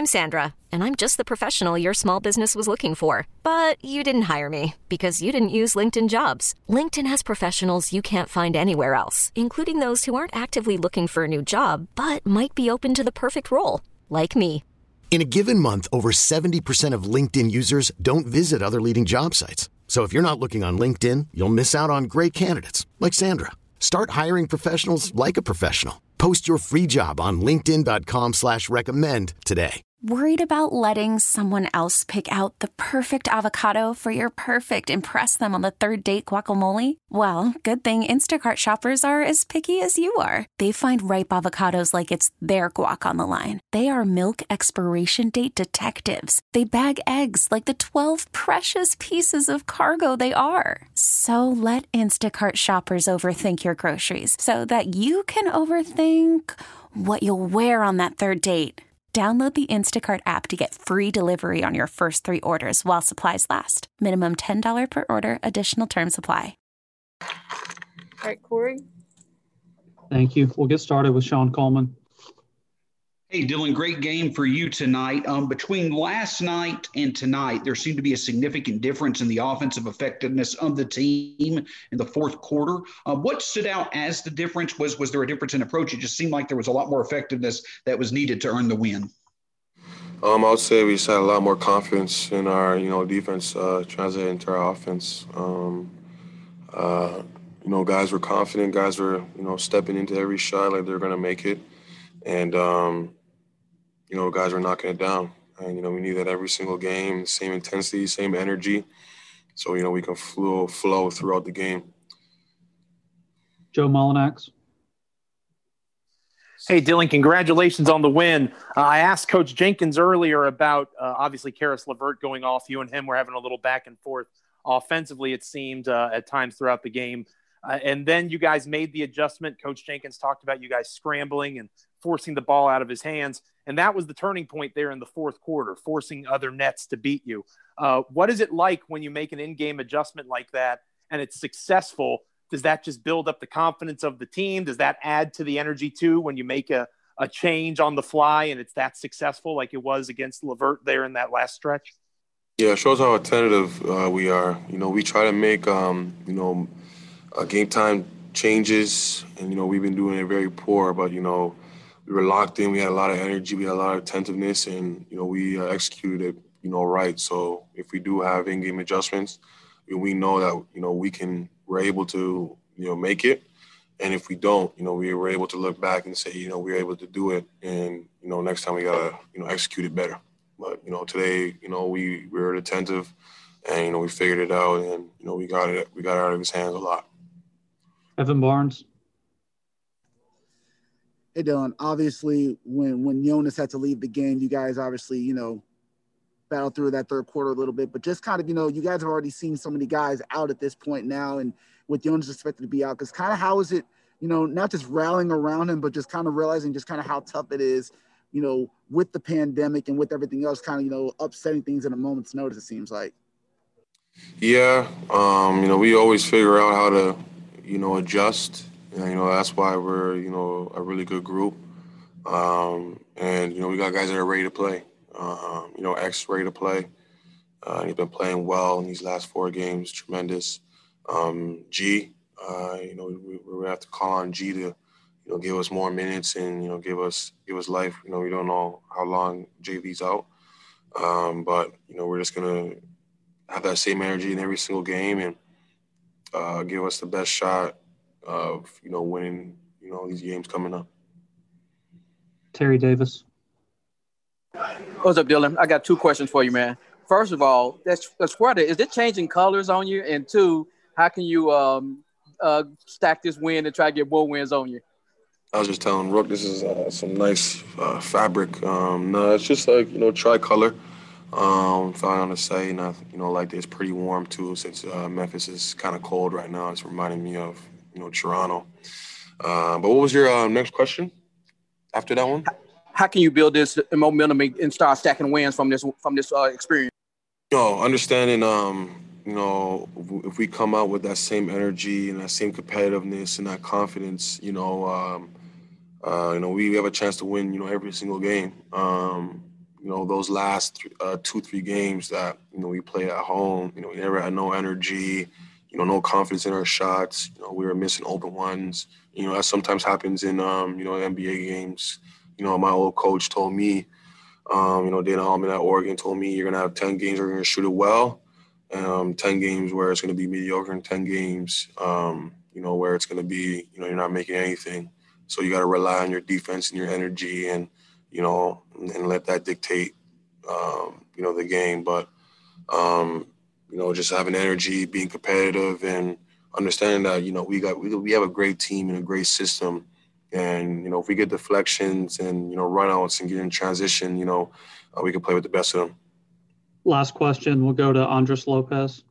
I'm Sandra, and I'm just the professional your small business was looking for. But you didn't hire me because you didn't use LinkedIn Jobs. LinkedIn has professionals you can't find anywhere else, including those who aren't actively looking for a new job, but might be open to the perfect role, like me. In a given month, over 70% of LinkedIn users don't visit other leading job sites. So if you're not looking on LinkedIn, you'll miss out on great candidates like Sandra. Start hiring professionals like a professional. Post your free job on linkedin.com/recommend today. Worried about letting someone else pick out the perfect avocado for your perfect impress them on the third date guacamole? Well, good thing Instacart shoppers are as picky as you are. They find ripe avocados like it's their guac on the line. They are milk expiration date detectives. They bag eggs like the 12 precious pieces of cargo they are. So let Instacart shoppers overthink your groceries so that you can overthink what you'll wear on that third date. Download the Instacart app to get free delivery on your first 3 orders while supplies last. Minimum $10 per order. Additional terms apply. All right, Corey. Thank you. We'll get started with Sean Coleman. Hey, Dylan, great game for you tonight. Between last night and tonight, there seemed to be a significant difference in the offensive effectiveness of the team in the fourth quarter. What stood out as the difference? Was there a difference in approach? It just seemed like there was a lot more effectiveness that was needed to earn the win. I would say we just had a lot more confidence in our, defense translated into our offense. Guys were confident. Guys were, stepping into every shot like they're going to make it. And, guys were knocking it down. And, we need that every single game, same intensity, same energy. So, we can flow throughout the game. Joe Mullinax. Hey, Dylan, congratulations on the win. I asked Coach Jenkins earlier about, obviously, Karis LeVert going off. You and him were having a little back and forth offensively, it seemed, at times throughout the game. And then you guys made the adjustment. Coach Jenkins talked about you guys scrambling and forcing the ball out of his hands. And that was the turning point there in the fourth quarter, forcing other nets to beat you. What is it like when you make an in-game adjustment like that and it's successful? Does that just build up the confidence of the team? Does that add to the energy too when you make a change on the fly and it's that successful like it was against LeVert there in that last stretch? Yeah, it shows how attentive we are. We try to make, game time changes, and, we've been doing it very poor, but, we were locked in. We had a lot of energy. We had a lot of attentiveness, and, we executed it, right. So if we do have in-game adjustments, we know that, we're able to, make it. And if we don't, we were able to look back and say, we were able to do it. And, next time we got to, execute it better. But, today, we were attentive and, we figured it out and, we got it out of his hands a lot. Evan Barnes. Hey, Dylan, obviously when Jonas had to leave the game, you guys obviously, battled through that third quarter a little bit, but just kind of, you guys have already seen so many guys out at this point now, and with Jonas expected to be out, because kind of how is it, not just rallying around him, but just kind of realizing just kind of how tough it is, with the pandemic and with everything else kind of, upsetting things in a moment's notice, it seems like. Yeah. We always figure out how to, adjust. And, that's why we're, a really good group. And, we got guys that are ready to play. X ready to play. He's been playing well in these last 4 games, tremendous. G, we have to call on G to, give us more minutes and, give us life. We don't know how long JV's out. But, we're just going to have that same energy in every single game and give us the best shot of, winning, these games coming up. Terry Davis. What's up, Dylan? I got 2 questions for you, man. First of all, that's square. Is it changing colors on you? And 2, how can you stack this win and try to get more wins on you? I was just telling Rook, this is some nice fabric. No, it's just like, tricolor. Found on the site, and I, like it's pretty warm too, since Memphis is kind of cold right now. It's reminding me of, Toronto. But what was your next question after that one? How can you build this momentum and start stacking wins from this experience? Understanding, if we come out with that same energy and that same competitiveness and that confidence, we have a chance to win, every single game. those last 2-3 games that, we played at home, we never had no energy, no confidence in our shots. We were missing open ones. That sometimes happens in, NBA games. My old coach told me, Dana Altman at Oregon told me, you're going to have 10 games where you're going to shoot it well, 10 games where it's going to be mediocre, and 10 games, where it's going to be, you're not making anything. So you got to rely on your defense and your energy and let that dictate, the game. But, just having energy, being competitive, and understanding that, we have a great team and a great system. And, if we get deflections and, runouts and get in transition, we can play with the best of them. Last question. We'll go to Andres Lopez.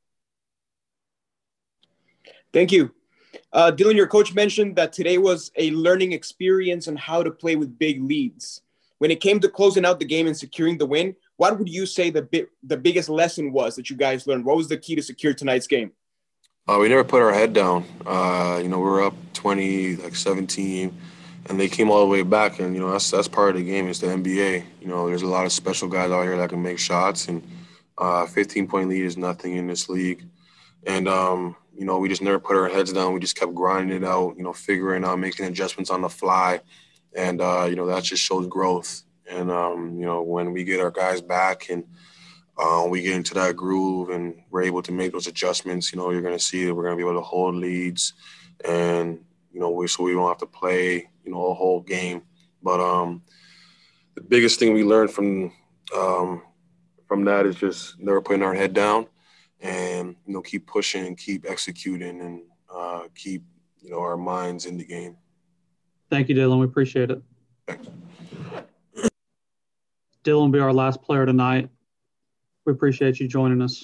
Thank you. Dylan, your coach mentioned that today was a learning experience on how to play with big leads. When it came to closing out the game and securing the win, what would you say the biggest lesson was that you guys learned? What was the key to secure tonight's game? We never put our head down. We were up 17, and they came all the way back. And, that's part of the game. It's the NBA. There's a lot of special guys out here that can make shots, and 15-point lead is nothing in this league. And, we just never put our heads down. We just kept grinding it out, figuring out, making adjustments on the fly. And, that just shows growth. And, when we get our guys back and we get into that groove and we're able to make those adjustments, you're going to see that we're going to be able to hold leads and, so we don't have to play, a whole game. But the biggest thing we learned from that is just never putting our head down and, keep pushing, keep executing, and keep, our minds in the game. Thank you, Dylan. We appreciate it. Thanks. Dylan will be our last player tonight. We appreciate you joining us.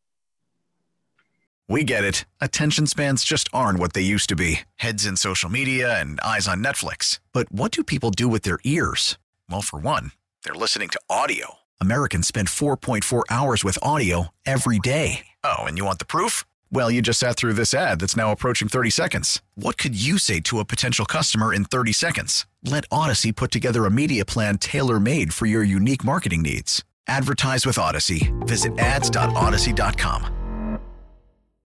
We get it. Attention spans just aren't what they used to be. Heads in social media and eyes on Netflix. But what do people do with their ears? Well, for one, they're listening to audio. Americans spend 4.4 hours with audio every day. Oh, and you want the proof? Well, you just sat through this ad that's now approaching 30 seconds. What could you say to a potential customer in 30 seconds? Let Odyssey put together a media plan tailor-made for your unique marketing needs. Advertise with Odyssey. Visit ads.odyssey.com.